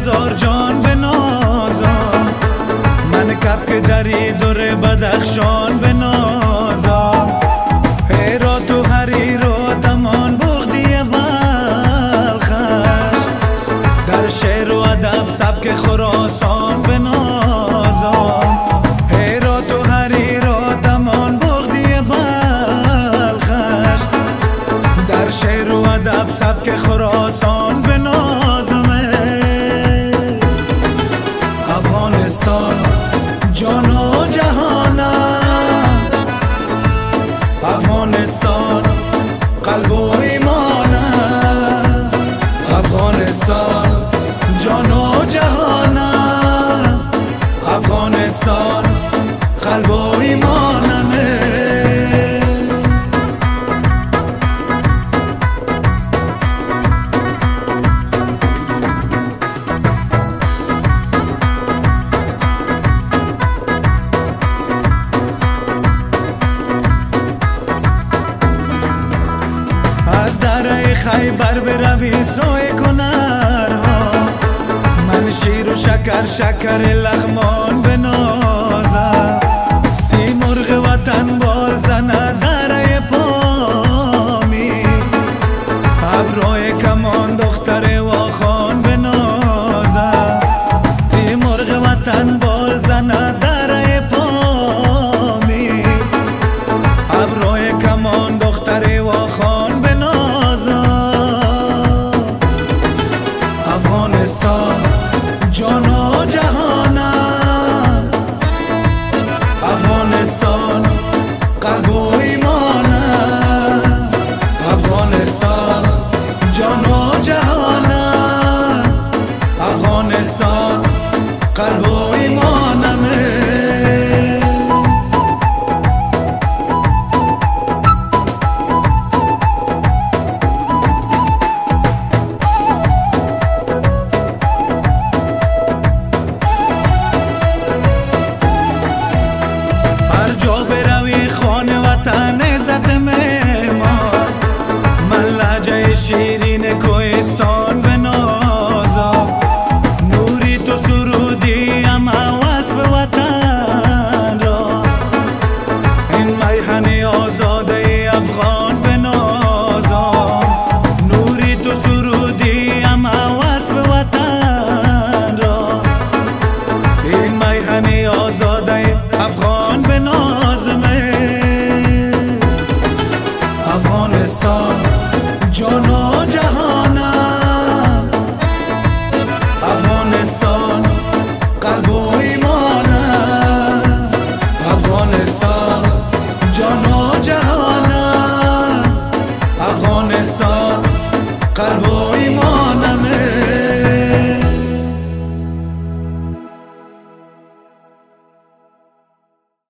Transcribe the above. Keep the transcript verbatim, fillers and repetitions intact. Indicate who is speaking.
Speaker 1: هزار جان به نازم، من کپک دری دور بدخشان به نازم. هرات و حریر و تمان بغدی بلخش، در شعر و ادب سبک خراسان به نازم. هرات و حریر و تمان بغدی بلخش، در شعر و ادب سبک خراسان به نازم. افغانستان جان و جهانم، افغانستان قلب و ایمانم. افغانستان جان و جهانم، افغانستان قلب و ایمانم. از دره خیبر بروی سوی کنرها، من شیر و شکر شکر لغمان بنازم. سی مرغ وطن بال زنه دره پامی، ابروی کمان دختر واخان بنازم. سی مرغ وطن بال زنه دره پامی، ابروی کمان دختر واخان افغانستان جان و جهانم، افغانستان قلب و ایمانم. افغانستان جان و جهانم، افغانستان قلب و ایمانم. وطن عزت معمار، من لهجه شیرین کوهستان بنازم. نوری تو سرودی اما وصف وطن را، این میهن آزاده افغان بنازم. نوری تو سرودی اما وصف وطن را، این میهن آزاده افغان بنازم. افغانستان جان و جهانم، افغانستان قلب و ایمانم. افغانستان جان و جهانم، افغانستان قلب